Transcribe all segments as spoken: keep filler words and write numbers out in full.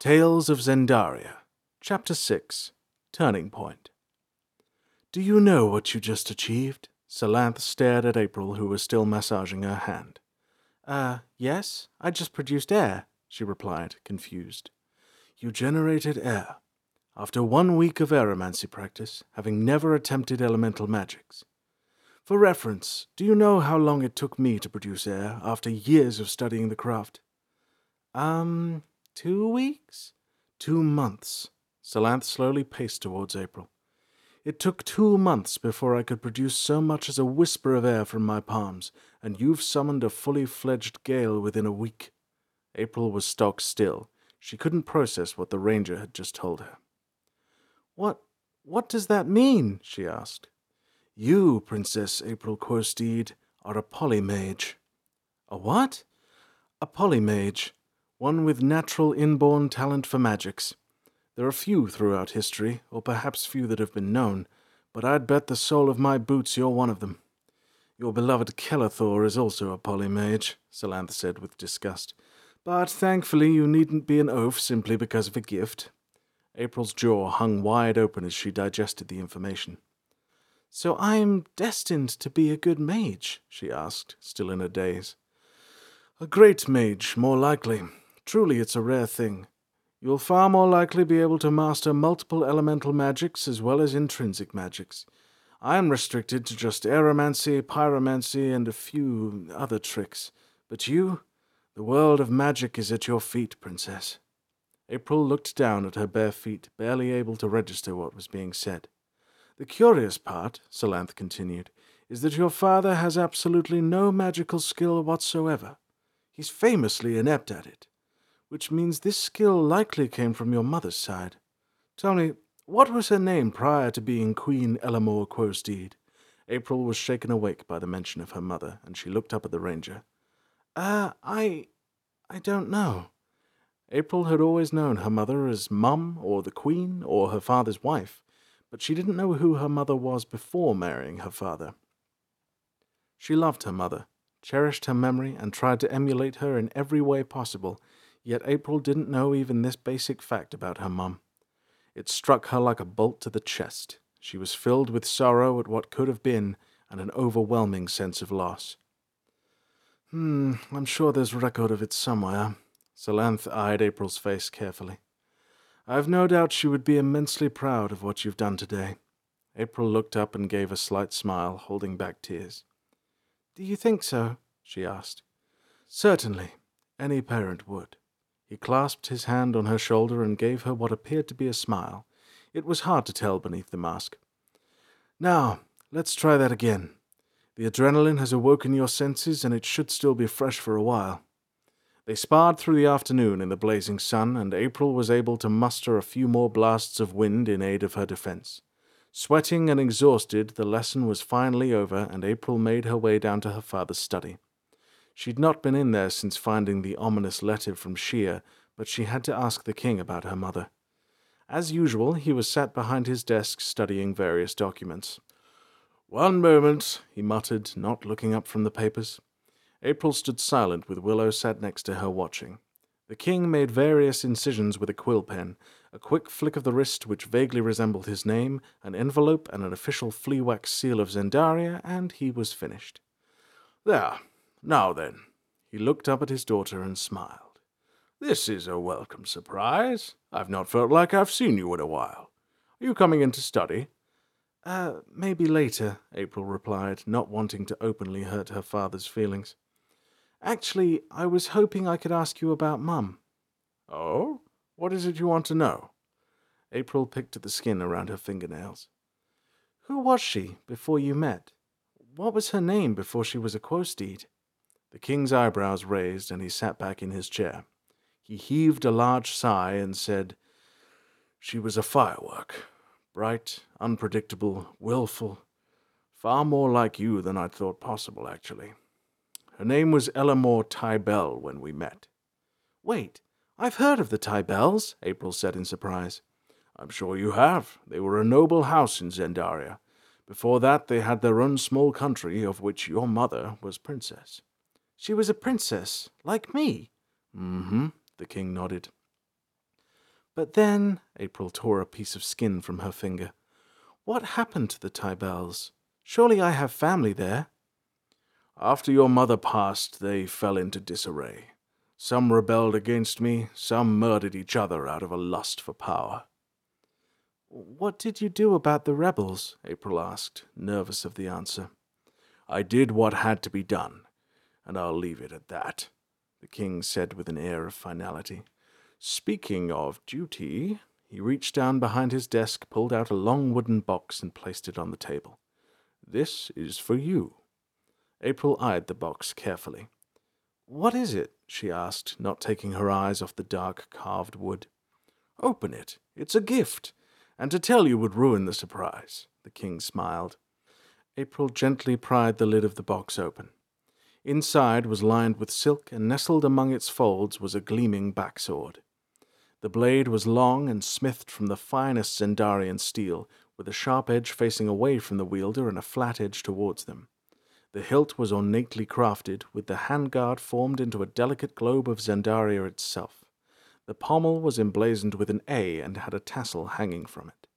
Tales of Zendaria, Chapter six, Turning Point. "Do you know what you just achieved?" Salanth stared at April, who was still massaging her hand. Uh, yes, I just produced air," she replied, confused. "You generated air. After one week of aeromancy practice, having never attempted elemental magics. For reference, do you know how long it took me to produce air after years of studying the craft?" Um, two weeks? Two months. Salanth slowly paced towards April. "It took two months before I could produce so much as a whisper of air from my palms, and you've summoned a fully fledged gale within a week." April was stock still. She couldn't process what the ranger had just told her. What, what does that mean?" she asked. "You, Princess April Quosteed, are a polymage." "A what?" "A polymage. One with natural inborn talent for magics. There are few throughout history, or perhaps few that have been known, but I'd bet the sole of my boots you're one of them. Your beloved Kelethor is also a polymage," Salanth said with disgust. "But thankfully you needn't be an oaf simply because of a gift." April's jaw hung wide open as she digested the information. "So I'm destined to be a good mage?" she asked, still in a daze. "A great mage, more likely. Truly it's a rare thing. You'll far more likely be able to master multiple elemental magics as well as intrinsic magics. I am restricted to just aeromancy, pyromancy, and a few other tricks. But you, the world of magic is at your feet, Princess." April looked down at her bare feet, barely able to register what was being said. "The curious part," Salanth continued, "is that your father has absolutely no magical skill whatsoever. He's famously inept at it, which means this skill likely came from your mother's side. Tell me, what was her name prior to being Queen Elamor Quosteed?" April was shaken awake by the mention of her mother, and she looked up at the ranger. Uh, I... I don't know." April had always known her mother as Mum, or the Queen, or her father's wife, but she didn't know who her mother was before marrying her father. She loved her mother, cherished her memory, and tried to emulate her in every way possible, yet April didn't know even this basic fact about her mum. It struck her like a bolt to the chest. She was filled with sorrow at what could have been, and an overwhelming sense of loss. Hmm, I'm sure there's record of it somewhere." Salanth eyed April's face carefully. "I've no doubt she would be immensely proud of what you've done today." April looked up and gave a slight smile, holding back tears. "Do you think so?" she asked. "Certainly. Any parent would." He clasped his hand on her shoulder and gave her what appeared to be a smile. It was hard to tell beneath the mask. "Now, let's try that again. The adrenaline has awoken your senses, and it should still be fresh for a while." They sparred through the afternoon in the blazing sun, and April was able to muster a few more blasts of wind in aid of her defense. Sweating and exhausted, the lesson was finally over, and April made her way down to her father's study. She'd not been in there since finding the ominous letter from Shia, but she had to ask the king about her mother. As usual, he was sat behind his desk studying various documents. "One moment," he muttered, not looking up from the papers. April stood silent with Willow sat next to her watching. The king made various incisions with a quill pen, a quick flick of the wrist which vaguely resembled his name, an envelope, and an official flea-wax seal of Zendaria, and he was finished. "There. Now then." He looked up at his daughter and smiled. "This is a welcome surprise. I've not felt like I've seen you in a while. Are you coming in to study?" Uh, maybe later," April replied, not wanting to openly hurt her father's feelings. "Actually, I was hoping I could ask you about Mum." "Oh? What is it you want to know?" April picked at the skin around her fingernails. "Who was she before you met? What was her name before she was a Quosteed?" The king's eyebrows raised, and he sat back in his chair. He heaved a large sigh and said, "She was a firework. Bright, unpredictable, willful. Far more like you than I'd thought possible, actually. Her name was Elamor Tybell when we met." "Wait, I've heard of the Tybells," April said in surprise. "I'm sure you have. They were a noble house in Zendaria. Before that they had their own small country, of which your mother was princess." "She was a princess, like me?" "Mm-hmm," the king nodded. But then, April tore a piece of skin from her finger. What happened to the Tybells? Surely I have family there. After your mother passed, they fell into disarray. Some rebelled against me, some murdered each other out of a lust for power. What did you do about the rebels? April asked, nervous of the answer. I did what had to be done, and I'll leave it at that, the king said with an air of finality. Speaking of duty, he reached down behind his desk, pulled out a long wooden box, and placed it on the table. This is for you. April eyed the box carefully. What is it? She asked, not taking her eyes off the dark carved wood. Open it. It's a gift, and to tell you would ruin the surprise, the king smiled. April gently pried the lid of the box open. Inside was lined with silk, and nestled among its folds was a gleaming backsword. The blade was long and smithed from the finest Zendarian steel, with a sharp edge facing away from the wielder and a flat edge towards them. The hilt was ornately crafted, with the handguard formed into a delicate globe of Zendaria itself. The pommel was emblazoned with an A and had a tassel hanging from it.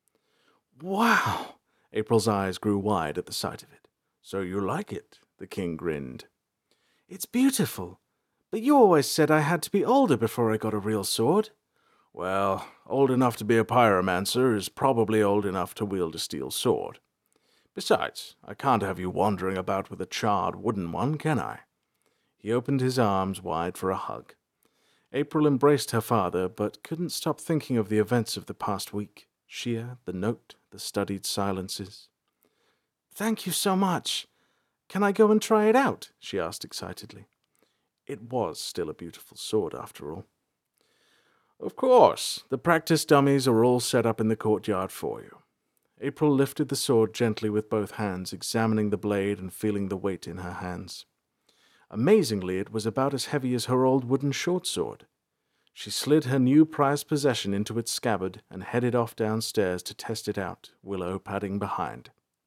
Wow! April's eyes grew wide at the sight of it. So you like it? The king grinned. It's beautiful, but you always said I had to be older before I got a real sword. Well, old enough to be a pyromancer is probably old enough to wield a steel sword. Besides, I can't have you wandering about with a charred wooden one, can I? He opened his arms wide for a hug. April embraced her father, but couldn't stop thinking of the events of the past week. Shea, the note, the studied silences. Thank you so much. Can I go and try it out? She asked excitedly. It was still a beautiful sword, after all. Of course, the practice dummies are all set up in the courtyard for you. April lifted the sword gently with both hands, examining the blade and feeling the weight in her hands. Amazingly, it was about as heavy as her old wooden short sword. She slid her new prized possession into its scabbard and headed off downstairs to test it out, Willow padding behind.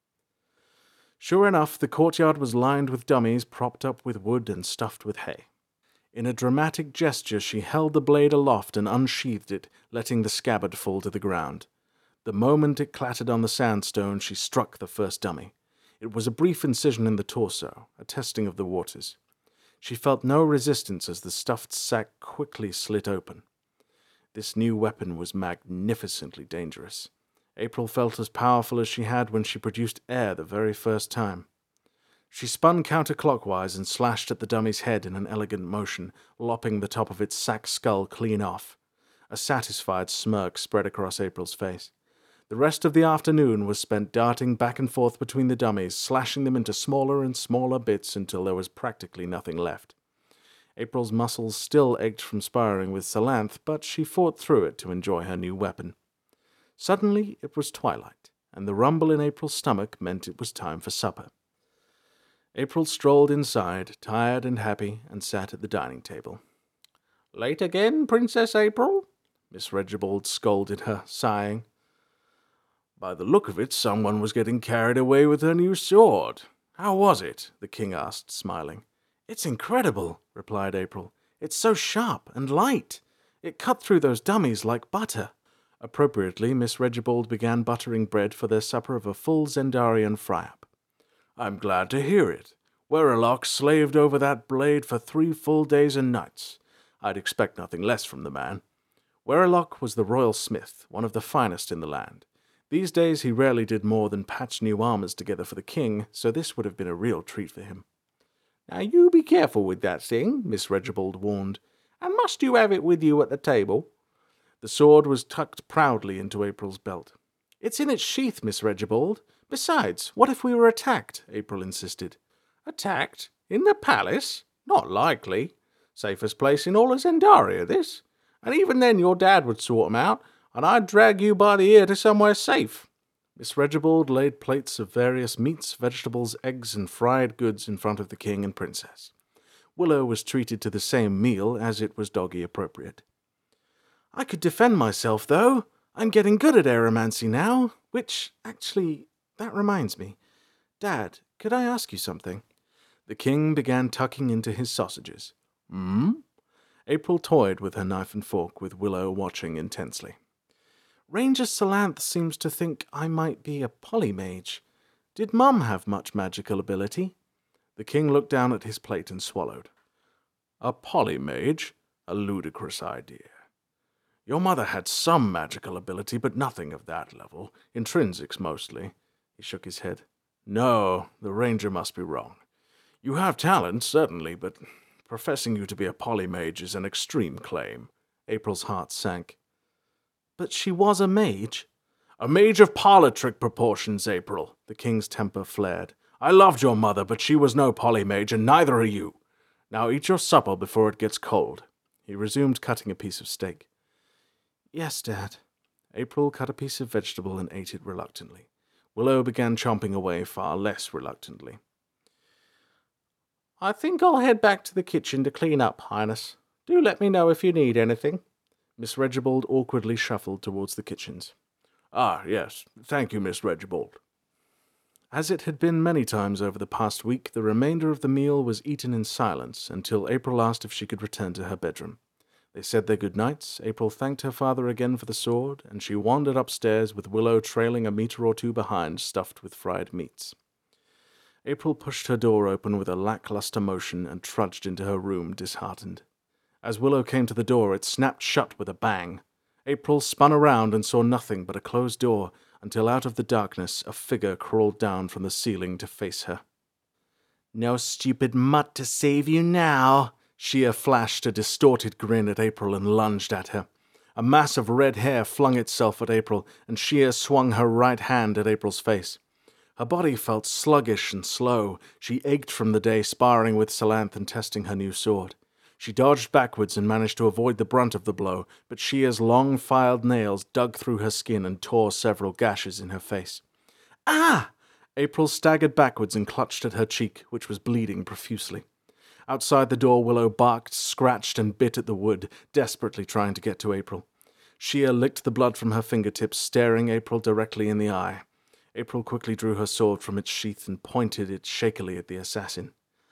Sure enough, the courtyard was lined with dummies propped up with wood and stuffed with hay. In a dramatic gesture, she held the blade aloft and unsheathed it, letting the scabbard fall to the ground. The moment it clattered on the sandstone, she struck the first dummy. It was a brief incision in the torso, a testing of the waters. She felt no resistance as the stuffed sack quickly slit open. This new weapon was magnificently dangerous. April felt as powerful as she had when she produced air the very first time. She spun counterclockwise and slashed at the dummy's head in an elegant motion, lopping the top of its sack skull clean off. A satisfied smirk spread across April's face. The rest of the afternoon was spent darting back and forth between the dummies, slashing them into smaller and smaller bits until there was practically nothing left. April's muscles still ached from sparring with Salanth, but she fought through it to enjoy her new weapon. Suddenly it was twilight, and the rumble in April's stomach meant it was time for supper. April strolled inside, tired and happy, and sat at the dining table. "Late again, Princess April?" Miss Regibald scolded her, sighing. By the look of it, someone was getting carried away with her new sword. How was it? The king asked, smiling. It's incredible, replied April. It's so sharp and light. It cut through those dummies like butter. Appropriately, Miss Regibald began buttering bread for their supper of a full Zendarian fry-up. I'm glad to hear it. Weralock slaved over that blade for three full days and nights. I'd expect nothing less from the man. Weralock was the royal smith, one of the finest in the land. These days he rarely did more than patch new armors together for the king, so this would have been a real treat for him. Now you be careful with that thing, Miss Regibald warned. And must you have it with you at the table? The sword was tucked proudly into April's belt. It's in its sheath, Miss Regibald. Besides, what if we were attacked? April insisted. Attacked? In the palace? Not likely. Safest place in all of Zendaria, this. And even then your dad would sort 'em out, and I'd drag you by the ear to somewhere safe. Miss Regibald laid plates of various meats, vegetables, eggs, and fried goods in front of the king and princess. Willow was treated to the same meal, as it was doggy appropriate. I could defend myself, though. I'm getting good at aeromancy now, which, actually, that reminds me. Dad, could I ask you something? The king began tucking into his sausages. Hmm? April toyed with her knife and fork, with Willow watching intensely. Ranger Salanth seems to think I might be a polymage. Did Mum have much magical ability? The king looked down at his plate and swallowed. A polymage? A ludicrous idea. Your mother had some magical ability, but nothing of that level. Intrinsics, mostly. He shook his head. No, the ranger must be wrong. You have talent, certainly, but professing you to be a polymage is an extreme claim. April's heart sank. But she was a mage. A mage of parlor trick proportions, April. The king's temper flared. I loved your mother, but she was no polymage, and neither are you. Now eat your supper before it gets cold. He resumed cutting a piece of steak. Yes, Dad. April cut a piece of vegetable and ate it reluctantly. Willow began chomping away far less reluctantly. I think I'll head back to the kitchen to clean up, Highness. Do let me know if you need anything. Miss Regibald awkwardly shuffled towards the kitchens. Ah, yes. Thank you, Miss Regibald. As it had been many times over the past week, the remainder of the meal was eaten in silence until April asked if she could return to her bedroom. They said their good nights, April thanked her father again for the sword, and she wandered upstairs with Willow trailing a meter or two behind, stuffed with fried meats. April pushed her door open with a lackluster motion and trudged into her room, disheartened. As Willow came to the door, it snapped shut with a bang. April spun around and saw nothing but a closed door, until out of the darkness a figure crawled down from the ceiling to face her. No stupid mutt to save you now. Shia flashed a distorted grin at April and lunged at her. A mass of red hair flung itself at April, and Shia swung her right hand at April's face. Her body felt sluggish and slow. She ached from the day sparring with Salanth and testing her new sword. She dodged backwards and managed to avoid the brunt of the blow, but Shia's long filed nails dug through her skin and tore several gashes in her face. Ah! April staggered backwards and clutched at her cheek, which was bleeding profusely. Outside the door, Willow barked, scratched, and bit at the wood, desperately trying to get to April. Shia licked the blood from her fingertips, staring April directly in the eye. April quickly drew her sword from its sheath and pointed it shakily at the assassin.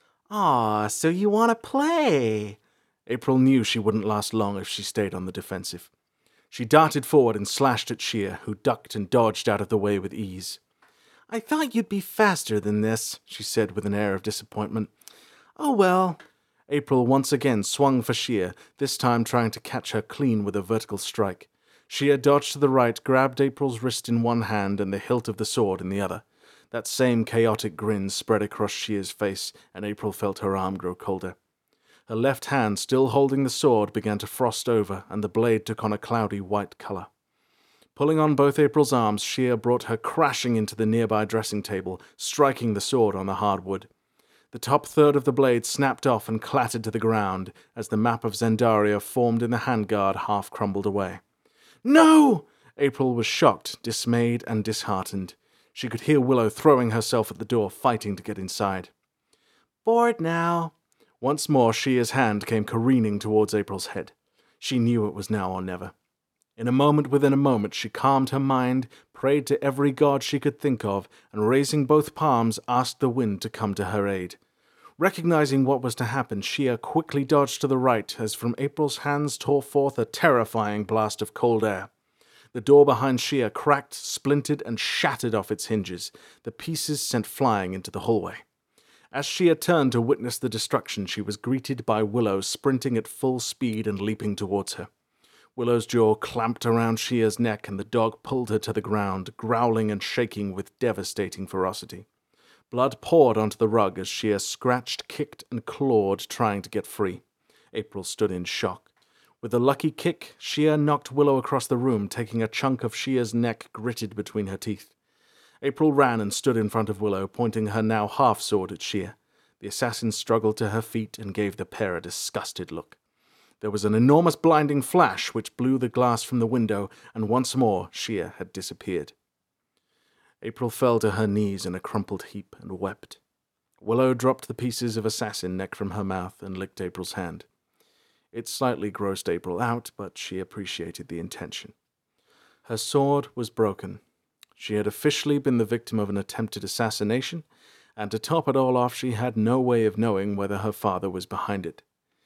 Ah, so you want to play? April knew she wouldn't last long if she stayed on the defensive. She darted forward and slashed at Shia, who ducked and dodged out of the way with ease. I thought you'd be faster than this, she said with an air of disappointment. Oh well. April once again swung for Shia, this time trying to catch her clean with a vertical strike. Shia dodged to the right, grabbed April's wrist in one hand and the hilt of the sword in the other. That same chaotic grin spread across Shia's face, and April felt her arm grow colder. Her left hand, still holding the sword, began to frost over, and the blade took on a cloudy white color. Pulling on both April's arms, Shia brought her crashing into the nearby dressing table, striking the sword on the hard wood. The top third of the blade snapped off and clattered to the ground as the map of Zendaria formed in the handguard half crumbled away. No! April was shocked, dismayed, and disheartened. She could hear Willow throwing herself at the door, fighting to get inside. Bored now. Once more, Shia's hand came careening towards April's head. She knew it was now or never. In a moment within a moment, she calmed her mind, prayed to every god she could think of, and raising both palms, asked the wind to come to her aid. Recognizing what was to happen, Shia quickly dodged to the right as from April's hands tore forth a terrifying blast of cold air. The door behind Shia cracked, splintered, and shattered off its hinges, the pieces sent flying into the hallway. As Shia turned to witness the destruction, she was greeted by Willow sprinting at full speed and leaping towards her. Willow's jaw clamped around Shia's neck, and the dog pulled her to the ground, growling and shaking with devastating ferocity. Blood poured onto the rug as Shia scratched, kicked, and clawed, trying to get free. April stood in shock. With a lucky kick, Shia knocked Willow across the room, taking a chunk of Shia's neck gritted between her teeth. April ran and stood in front of Willow, pointing her now half-sword at Shia. The assassin struggled to her feet and gave the pair a disgusted look. There was an enormous blinding flash which blew the glass from the window, and once more Shia had disappeared. April fell to her knees in a crumpled heap and wept. Willow dropped the pieces of assassin neck from her mouth and licked April's hand. It slightly grossed April out, but she appreciated the intention. Her sword was broken. She had officially been the victim of an attempted assassination, and to top it all off, she had no way of knowing whether her father was behind it.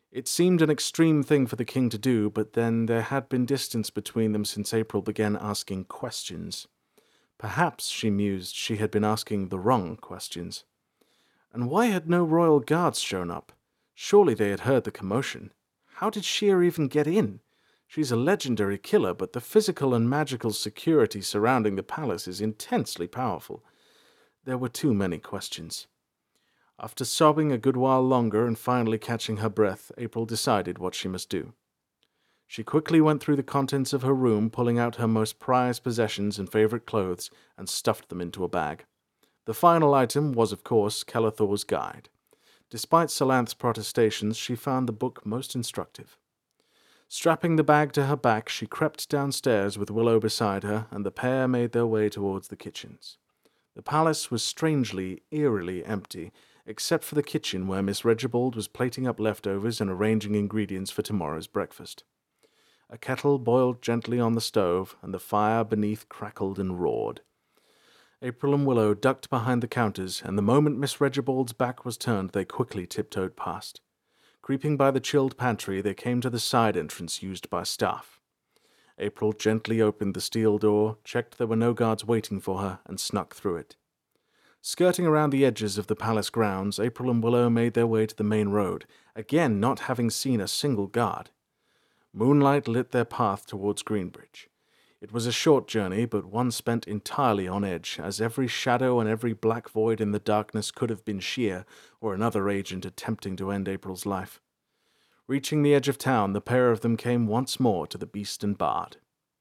It seemed an extreme thing for the king to do, but then there had been distance between them since April began asking questions. Perhaps, she mused, she had been asking the wrong questions. And why had no royal guards shown up? Surely they had heard the commotion. How did Sheer even get in? She's a legendary killer, but the physical and magical security surrounding the palace is intensely powerful. There were too many questions. After sobbing a good while longer and finally catching her breath, April decided what she must do. She quickly went through the contents of her room, pulling out her most prized possessions and favorite clothes, and stuffed them into a bag. The final item was, of course, Kelethor's guide. Despite Salanth's protestations, she found the book most instructive. Strapping the bag to her back, she crept downstairs with Willow beside her, and the pair made their way towards the kitchens. The palace was strangely, eerily empty, except for the kitchen where Miss Regibald was plating up leftovers and arranging ingredients for tomorrow's breakfast. A kettle boiled gently on the stove, and the fire beneath crackled and roared. April and Willow ducked behind the counters, and the moment Miss Regibald's back was turned, they quickly tiptoed past. Creeping by the chilled pantry, they came to the side entrance used by staff. April gently opened the steel door, checked there were no guards waiting for her, and snuck through it. Skirting around the edges of the palace grounds, April and Willow made their way to the main road, again not having seen a single guard. Moonlight lit their path towards Greenbridge. It was a short journey, but one spent entirely on edge, as every shadow and every black void in the darkness could have been Sheer or another agent attempting to end April's life. Reaching the edge of town, the pair of them came once more to the Beast and Bard.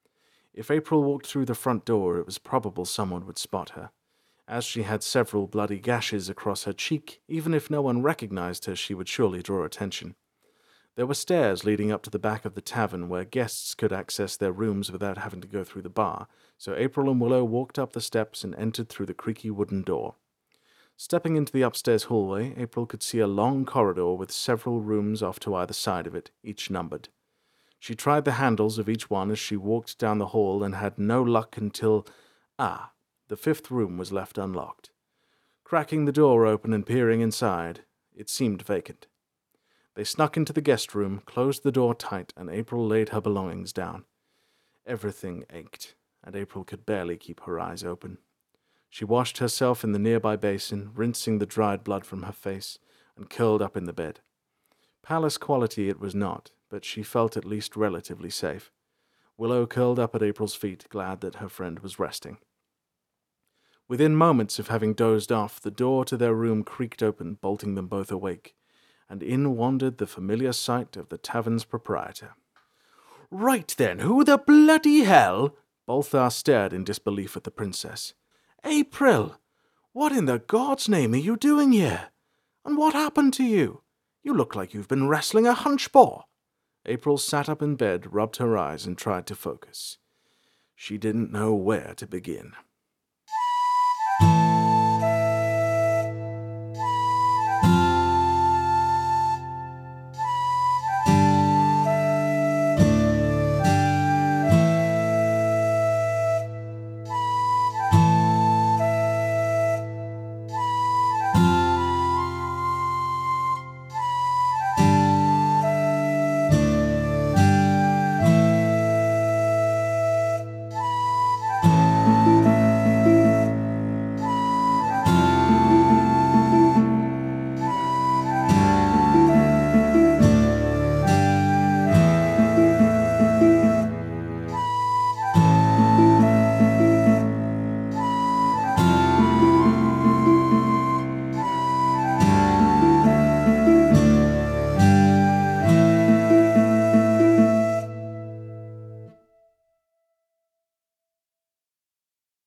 If April walked through the front door, it was probable someone would spot her. As she had several bloody gashes across her cheek, even if no one recognized her, she would surely draw attention. There were stairs leading up to the back of the tavern where guests could access their rooms without having to go through the bar, so April and Willow walked up the steps and entered through the creaky wooden door. Stepping into the upstairs hallway, April could see a long corridor with several rooms off to either side of it, each numbered. She tried the handles of each one as she walked down the hall and had no luck until... Ah, the fifth room was left unlocked. Cracking the door open and peering inside, it seemed vacant. They snuck into the guest room, closed the door tight, and April laid her belongings down. Everything ached, and April could barely keep her eyes open. She washed herself in the nearby basin, rinsing the dried blood from her face, and curled up in the bed. Palace quality it was not, but she felt at least relatively safe. Willow curled up at April's feet, glad that her friend was resting. Within moments of having dozed off, the door to their room creaked open, bolting them both awake, and in wandered the familiar sight of the tavern's proprietor. "Right then, who the bloody hell—" Balthar stared in disbelief at the princess. "April, what in the God's name are you doing here? And what happened to you? You look like you've been wrestling a hunchbaw." April sat up in bed, rubbed her eyes, and tried to focus. She didn't know where to begin.